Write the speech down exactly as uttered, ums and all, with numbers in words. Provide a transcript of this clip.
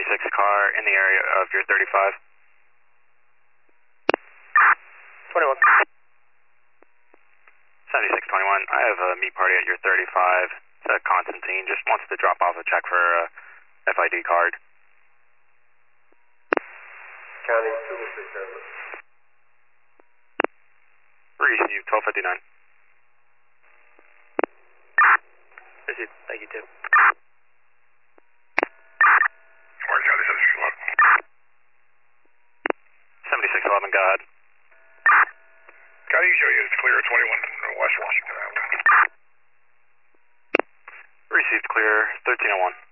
seventy-six car in the area of your thirty-five. twenty-one. seventy-six twenty-one, I have a meet party at your thirty-five. It's uh, Constantine, just wants to drop off a check for a F I D card. County two oh three service. Received, twelve fifty-nine. Received, thank you too. Smart County seventy-six eleven. seventy-six eleven, go ahead. County show you it's clear at twenty-one West Washington Avenue. Received, clear, thirteen oh one.